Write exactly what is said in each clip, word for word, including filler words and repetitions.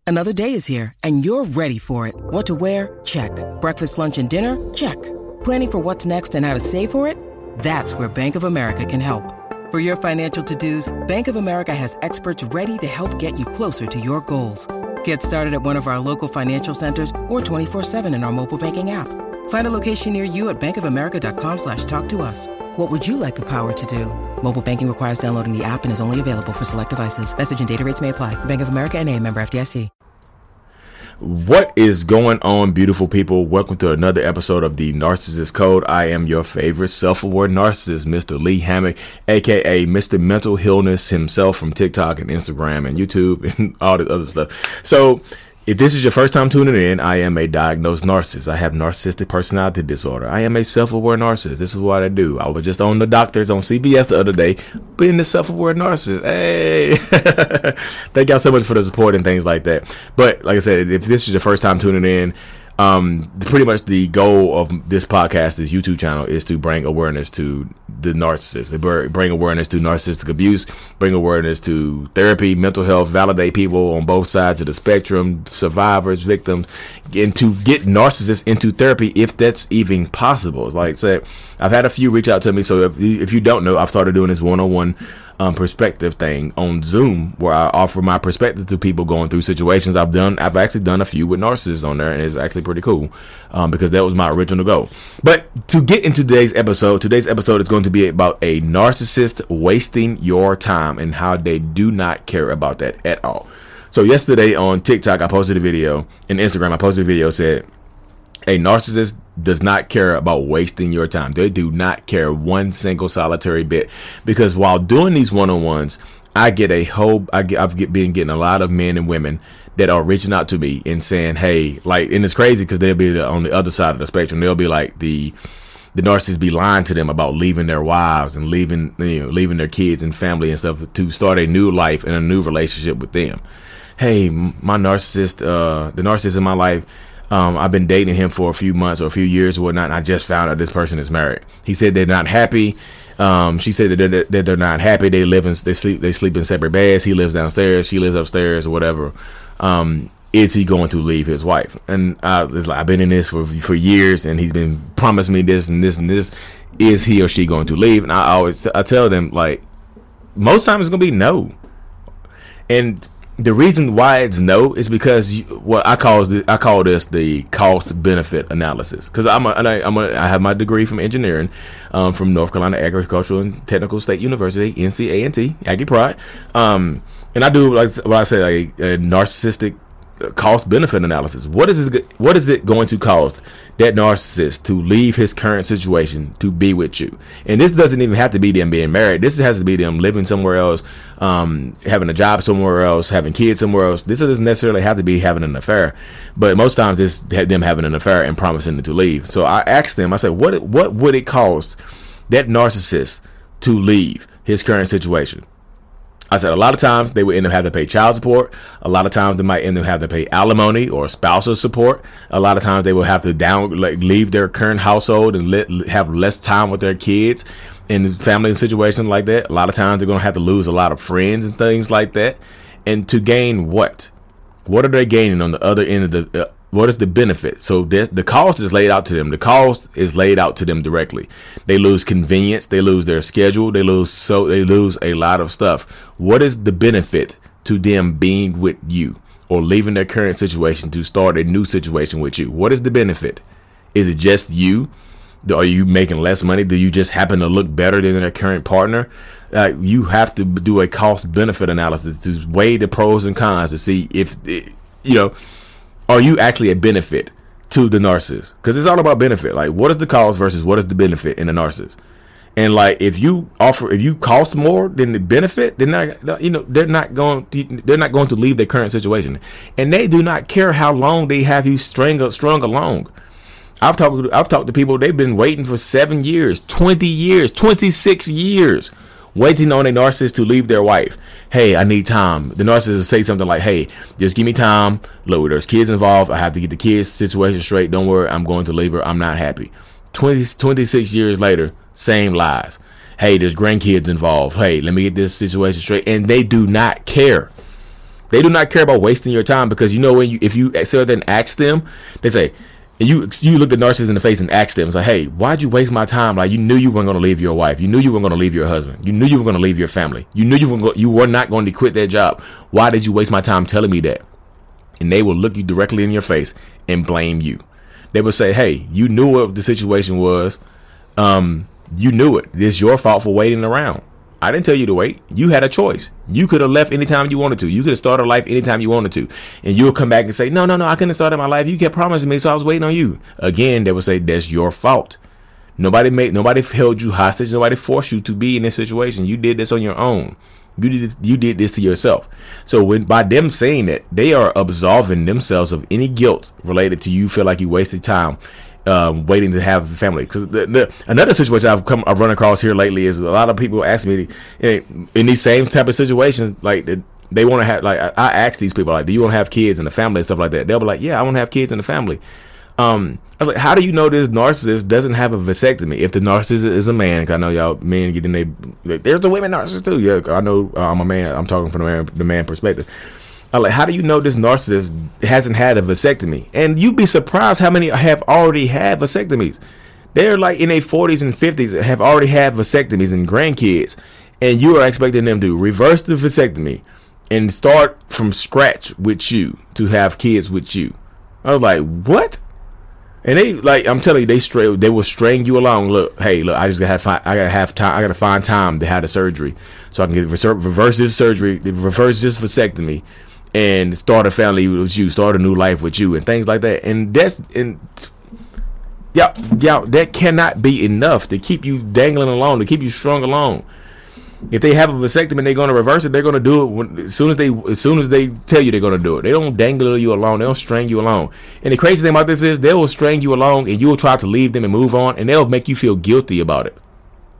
Another day is here, and you're ready for it. What to wear? Check. Breakfast, lunch, and dinner? Check. Planning for what's next and how to save for it? That's where Bank of America can help. For your financial to-dos, Bank of America has experts ready to help get you closer to your goals. Get started at one of our local financial centers or twenty-four seven in our mobile banking app. Find a location near you at bankofamerica.com slash talk to us. What would you like the power to do? Mobile banking requires downloading the app and is only available for select devices. Message and data rates may apply. Bank of America N A, member F D I C. What is going on, beautiful people? Welcome to another episode of the Narcissist Code. I am your favorite self-aware narcissist, Mister Lee Hammock, aka Mister Mental Illness himself, from TikTok and Instagram and YouTube and all this other stuff. So if this is your first time tuning in, I am a diagnosed narcissist. I have narcissistic personality disorder. I am a self-aware narcissist. This is what I do. I was just on the doctors on C B S the other day, being the self-aware narcissist. Hey, thank y'all so much for the support and things like that. But like I said, if this is your first time tuning in, um, pretty much the goal of this podcast, this YouTube channel, is to bring awareness to the narcissist, to bring awareness to narcissistic abuse, bring awareness to therapy, mental health, validate people on both sides of the spectrum, survivors, victims, and to get narcissists into therapy if that's even possible. Like I said, I've had a few reach out to me. So if you, if you don't know, I've started doing this one-on-one Um, perspective thing on Zoom, where I offer my perspective to people going through situations. I've done, I've actually done a few with narcissists on there, and it's actually pretty cool, um, because that was my original goal. But to get into today's episode, today's episode is going to be about a narcissist wasting your time and how they do not care about that at all. So yesterday on TikTok, I posted a video, and Instagram, I posted a video, said, a narcissist does not care about wasting your time. They do not care one single solitary bit, because while doing these one-on-ones, I get a whole, I get, I've get, been getting a lot of men and women that are reaching out to me and saying, hey, like, and it's crazy because they'll be the, on the other side of the spectrum. They'll be like, the, the narcissists be lying to them about leaving their wives and leaving, you know, leaving their kids and family and stuff to start a new life and a new relationship with them. Hey, my narcissist, uh, the narcissist in my life, Um, I've been dating him for a few months or a few years or whatnot, and I just found out this person is married. He said they're not happy. Um, she said that they're, that they're not happy. They live in, they sleep, they sleep in separate beds. He lives downstairs. She lives upstairs or whatever. Um, is he going to leave his wife? And I was like, I've been in this for, for years, and he's been promising me this and this and this. Is he or she going to leave? And I always, I tell them, like, most times it's going to be no. And the reason why it's no is because you, what I call the, I call this the cost benefit analysis. Because I'm a, I'm a, I have my degree from engineering, um, from North Carolina Agricultural and Technical State University, N C A N T, Aggie Pride, um, and I do, like what I say, like a narcissistic cost benefit analysis. What is it? What is it going to cost that narcissist to leave his current situation to be with you? And this doesn't even have to be them being married. This has to be them living somewhere else, um, having a job somewhere else, having kids somewhere else. This doesn't necessarily have to be having an affair, but most times it's them having an affair and promising to leave. So I asked them, I said, what what would it cost that narcissist to leave his current situation? I said a lot of times they would end up having to pay child support. A lot of times they might end up having to pay alimony or spousal support. A lot of times they will have to down like leave their current household and let, have less time with their kids in family situations like that. A lot of times they're going to have to lose a lot of friends and things like that. And to gain what? What are they gaining on the other end of the? Uh, what is the benefit? So this, the cost is laid out to them. The cost is laid out to them directly. They lose convenience. They lose their schedule. They lose so they lose a lot of stuff. What is the benefit to them being with you or leaving their current situation to start a new situation with you? What is the benefit? Is it just you? Are you making less money? Do you just happen to look better than their current partner? Uh, you have to do a cost benefit analysis to weigh the pros and cons to see if, you know, are you actually a benefit to the narcissist? Because it's all about benefit. Like, what is the cost versus what is the benefit in the narcissist? And like, if you offer, if you cost more than the benefit, then not, you know, they're not going, to, they're not going to leave their current situation, and they do not care how long they have you strung strung along. I've talked, I've talked to people. They've been waiting for seven years, twenty years, twenty-six years, waiting on a narcissist to leave their wife. Hey, I need time. The narcissist will say something like, hey, just give me time. Look, there's kids involved. I have to get the kids situation straight. Don't worry, I'm going to leave her. I'm not happy. twenty, twenty-six years later, same lies. Hey, there's grandkids involved. Hey, let me get this situation straight. And they do not care. They do not care about wasting your time, because you know when you if you sit there and ask them, they say, you you look the narcissist in the face and ask them, it's like, hey, why'd you waste my time? Like, you knew you weren't going to leave your wife. You knew you weren't going to leave your husband. You knew you were going to leave your family. You knew you were go- you were not going to quit that job. Why did you waste my time telling me that? And they will look you directly in your face and blame you. They will say, hey, you knew what the situation was. Um, you knew it. It's your fault for waiting around. I didn't tell you to wait. You had a choice. You could have left anytime you wanted to. You could have started a life anytime you wanted to. And you'll come back and say, no, no, no, I couldn't have started my life. You kept promising me, so I was waiting on you. Again, they would say, that's your fault. Nobody made, nobody held you hostage. Nobody forced you to be in this situation. You did this on your own. You did, you did this to yourself. So when by them saying that, they are absolving themselves of any guilt related to you feel like you wasted time Um, waiting to have a family. Because the, the, another situation I've come I've run across here lately is a lot of people ask me in, in these same type of situations, like they, they want to have, like I, I ask these people, like, do you want to have kids and a family and stuff like that? They'll be like, yeah, I want to have kids and a family. Um, I was like, how do you know this narcissist doesn't have a vasectomy? If the narcissist is a man, 'cause I know y'all men get in they, there's a women narcissist too. Yeah, I know uh, I'm a man. I'm talking from the man, the man perspective. I'm like, how do you know this narcissist hasn't had a vasectomy? And you'd be surprised how many have already had vasectomies. They're like in their forties and fifties, have already had vasectomies and grandkids. And you are expecting them to reverse the vasectomy and start from scratch with you to have kids with you. I was like, what? And they, like, I'm telling you, they straight, they will string you along. Look, hey, look, I just gotta have, I gotta have time, I gotta find time to have the surgery so I can get reverse this surgery, reverse this vasectomy, and start a family with you, start a new life with you, and things like that. And that's, and yeah, yeah, that cannot be enough to keep you dangling along, to keep you strung along. If they have a vasectomy and they're going to reverse it, they're going to do it when, as soon as they as soon as they tell you they're going to do it. They don't dangle you along. They don't string you along. And the crazy thing about this is they will string you along, and you will try to leave them and move on, and they'll make you feel guilty about it.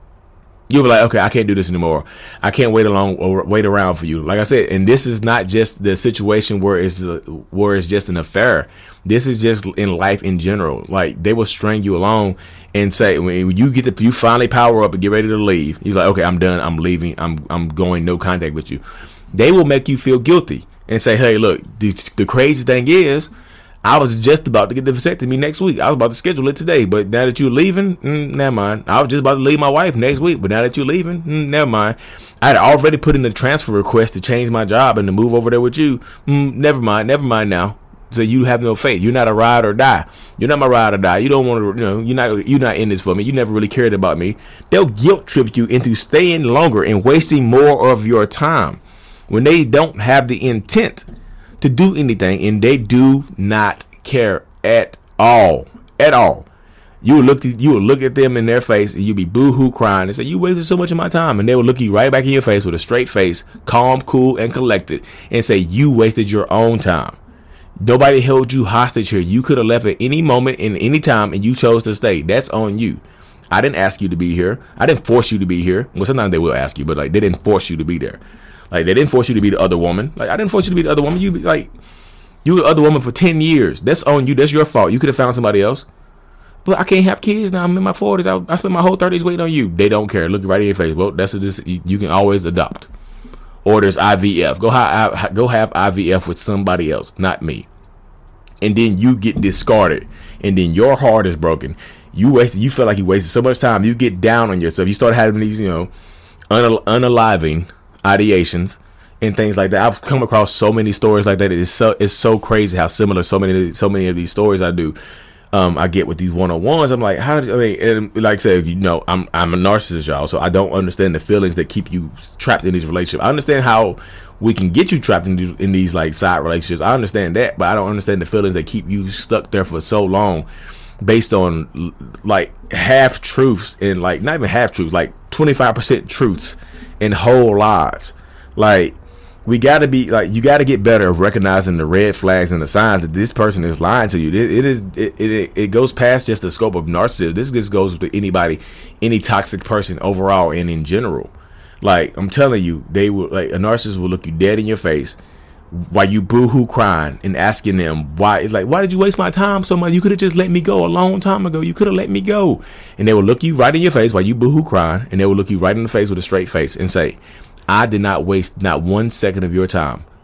You'll be like, okay, I can't do this anymore. I can't wait along or wait around for you. Like I said, and this is not just the situation where it's a, where it's just an affair. This is just in life in general. Like, they will string you along and say, when you get the, you finally power up and get ready to leave, he's like, okay, I'm done. I'm leaving. I'm I'm going no contact with you. They will make you feel guilty and say, hey, look, the, the crazy thing is, I was just about to get the vasectomy next week. I was about to schedule it today, but now that you're leaving, mm, never mind. I was just about to leave my wife next week, but now that you're leaving, mm, never mind. I had already put in the transfer request to change my job and to move over there with you. Mm, never mind. Never mind now. So you have no faith. You're not a ride or die. You're not my ride or die. You don't want to, you know, you're not, you're not in this for me. You never really cared about me. They'll guilt trip you into staying longer and wasting more of your time when they don't have the intent to do anything, and they do not care at all, at all. You will look, you will look at them in their face, and you'll be boo-hoo crying and say, you wasted so much of my time. And they will look you right back in your face with a straight face, calm, cool, and collected, and say, you wasted your own time. Nobody held you hostage here. You could have left at any moment in any time, and you chose to stay. That's on you. I didn't ask you to be here. I didn't force you to be here. Well, sometimes they will ask you, but like, they didn't force you to be there. Like, they didn't force you to be the other woman. Like, I didn't force you to be the other woman. You be like, you were the other woman for ten years. That's on you. That's your fault. You could have found somebody else. But I can't have kids now. I'm in my forties. I, I spent my whole thirties waiting on you. They don't care. Look right in your face. Well, that's what this. You, you can always adopt. Or there's I V F. Go have go have I V F with somebody else, not me. And then you get discarded, and then your heart is broken. You wasted. You feel like you wasted so much time. You get down on yourself. You start having these, you know, unal- unaliving ideations and things like that. I've come across so many stories like that. It's so it's so crazy how similar so many so many of these stories I do. Um, I get with these one-on-ones. I'm like, how did I mean? And like I said, you know, I'm I'm a narcissist, y'all. So I don't understand the feelings that keep you trapped in these relationships. I understand how we can get you trapped in these, in these like side relationships. I understand that, but I don't understand the feelings that keep you stuck there for so long, based on like half truths and like not even half truths, like twenty-five percent truths and whole lies. Like, we got to be like, you got to get better at recognizing the red flags and the signs that this person is lying to you. It, it is it, it it goes past just the scope of narcissism. This just goes to anybody, any toxic person overall and in general. Like, I'm telling you, they will, like, a narcissist will look you dead in your face while you boo-hoo crying and asking them why. It's like, why did you waste my time so much? You could have just let me go a long time ago. You could have let me go. And they will look you right in your face while you boo-hoo crying, and they will look you right in the face with a straight face and say, I did not waste not one second of your time.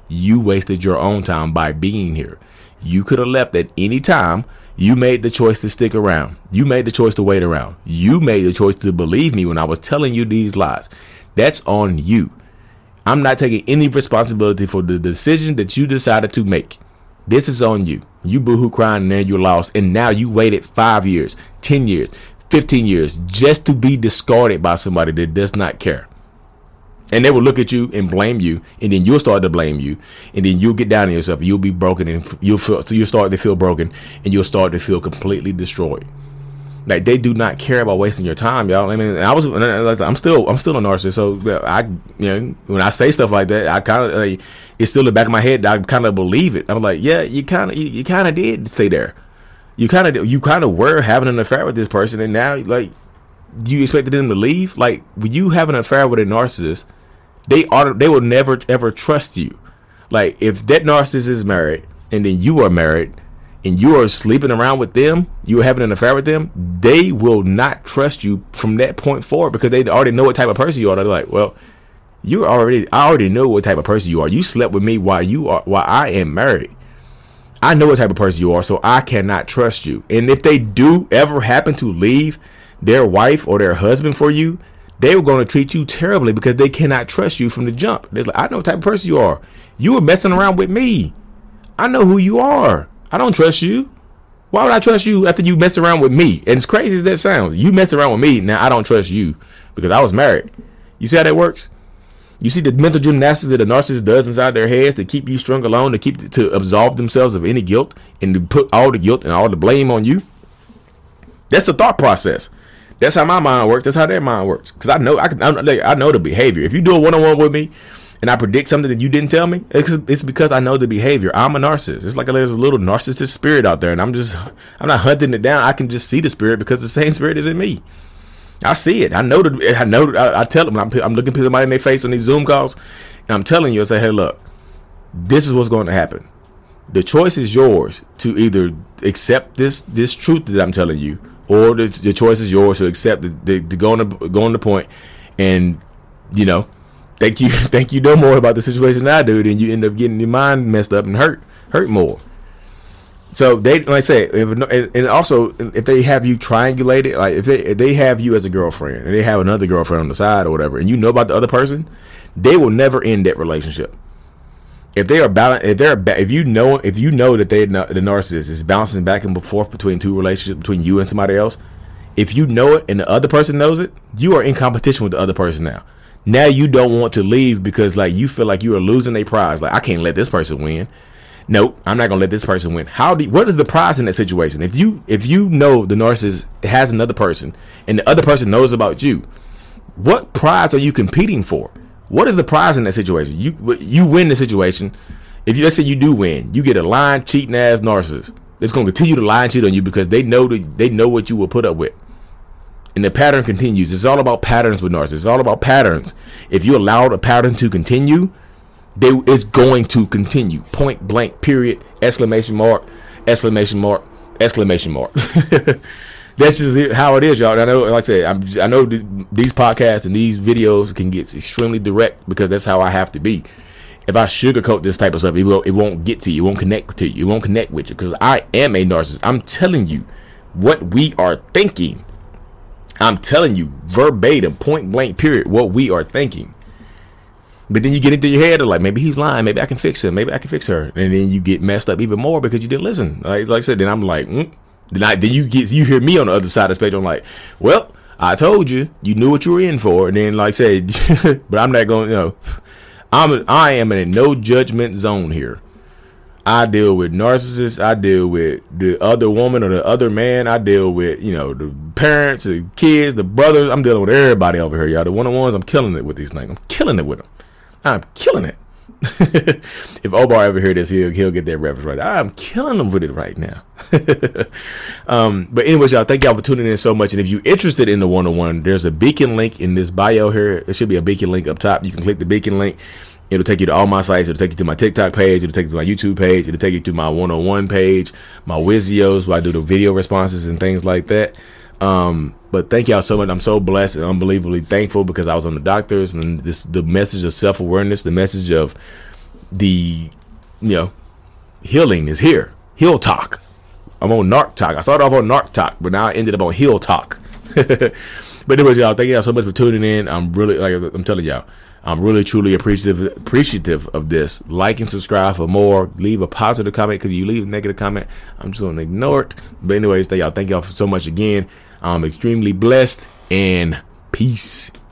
You wasted your own time by being here. You could have left at any time. You made the choice to stick around. You made the choice to wait around. You made the choice to believe me when I was telling you these lies. That's on you. I'm not taking any responsibility for the decision that you decided to make. This is on you. You boohoo crying and then you lost. And now you waited five years, ten years, fifteen years just to be discarded by somebody that does not care. And they will look at you and blame you, and then you'll start to blame you, and then you'll get down on yourself. You'll be broken, and you'll feel, you'll start to feel broken, and you'll start to feel completely destroyed. Like, they do not care about wasting your time, y'all. I mean, I was, I'm still, I'm still a narcissist. So I, you know, when I say stuff like that, I kind of, like, it's still in the back of my head. I kind of believe it. I'm like, yeah, you kind of, you, you kind of did stay there. You kind of, you kind of were having an affair with this person, and now, like, you expected them to leave? Like, when you have an affair with a narcissist, they are, they will never ever trust you. Like, if that narcissist is married and then you are married and you are sleeping around with them, you are having an affair with them, they will not trust you from that point forward, because they already know what type of person you are. They're like, well, you already, I already know what type of person you are. You slept with me while you are, while I am married. I know what type of person you are, so I cannot trust you. And if they do ever happen to leave their wife or their husband for you, they were going to treat you terribly, because they cannot trust you from the jump. They're like, I know what type of person you are. You were messing around with me. I know who you are. I don't trust you. Why would I trust you after you messed around with me? And as crazy as that sounds, you messed around with me. Now I don't trust you because I was married. You see how that works? You see the mental gymnastics that a narcissist does inside their heads to keep you strung along, to keep to absolve themselves of any guilt, and to put all the guilt and all the blame on you. That's the thought process. That's how my mind works. That's how their mind works. Because I know I can. I know the behavior. If you do a one-on-one with me, and I predict something that you didn't tell me, it's, it's because I know the behavior. I'm a narcissist. It's like there's a little narcissist spirit out there, and I'm just, I'm not hunting it down. I can just see the spirit because the same spirit is in me. I see it. I know the. I know. I, I tell them. I'm, I'm looking somebody in their face on these Zoom calls, and I'm telling you, I say, hey, look, this is what's going to happen. The choice is yours to either accept this this truth that I'm telling you, or the, the choice is yours to accept the, the, the go on the go on the point, and you know, think you think you know more about the situation than I do, then you end up getting your mind messed up and hurt hurt more. So they, like I say, if, and also if they have you triangulated, like if they if they have you as a girlfriend and they have another girlfriend on the side or whatever, and you know about the other person, they will never end that relationship. If they are balanced, if they're if you know if you know that they the narcissist is bouncing back and forth between two relationships, between you and somebody else, if you know it and the other person knows it, you are in competition with the other person now. Now you don't want to leave because like you feel like you are losing a prize. Like, I can't let this person win. Nope, I'm not gonna let this person win. How do you, what is the prize in that situation? If you if you know the narcissist has another person and the other person knows about you, what prize are you competing for? What is the prize in that situation? You you win the situation. If you, let's say you do win, you get a lying, cheating ass narcissist that's going to continue to lie and cheat on you because they know that they know what you will put up with, and the pattern continues. It's all about patterns with narcissists. It's all about patterns. If you allow a pattern to continue, they it's going to continue. Point blank. Period. Exclamation mark. Exclamation mark. Exclamation mark. That's just how it is, y'all. I know, like I said, I'm, I know these podcasts and these videos can get extremely direct because that's how I have to be. If I sugarcoat this type of stuff, it, will, it won't get to you. It won't connect to you. It won't connect with you because I am a narcissist. I'm telling you what we are thinking. I'm telling you verbatim, point blank, period, what we are thinking. But then you get into your head of like, maybe he's lying. Maybe I can fix him. Maybe I can fix her. And then you get messed up even more because you didn't listen. Like, like I said, then I'm like, mm. Then, I, then you get you hear me on the other side of the spectrum like, well, I told you, you knew what you were in for. And then, like I said, but I'm not going, you know, I'm I am in a no judgment zone here. I deal with narcissists. I deal with the other woman or the other man. I deal with, you know, the parents, the kids, the brothers. I'm dealing with everybody over here, y'all. The one-on-ones, I'm killing it with these things. I'm killing it with them. I'm killing it. If Omar ever hear this, he'll he'll get that reference right. I'm killing them with it right now. um, but anyways, y'all, thank y'all for tuning in so much. And if you're interested in the one-on-one, there's a beacon link in this bio here. There should be a beacon link up top. You can click the beacon link. It'll take you to all my sites. It'll take you to my TikTok page. It'll take you to my YouTube page. It'll take you to my one-on-one page, my Wizios, where I do the video responses and things like that. Um, but thank y'all so much. I'm so blessed and unbelievably thankful because I was on the doctors, and this the message of self-awareness, the message of the, you know, healing is here. Heal Talk. I'm on Narc Talk. I started off on Narc Talk, but now I ended up on Heal Talk. But anyways, y'all, thank y'all so much for tuning in. I'm really, like I'm telling y'all, I'm really truly appreciative appreciative of this. Like and subscribe for more. Leave a positive comment, because you leave a negative comment, I'm just gonna ignore it. But anyways, thank y'all, thank y'all so much again. I'm extremely blessed, and peace.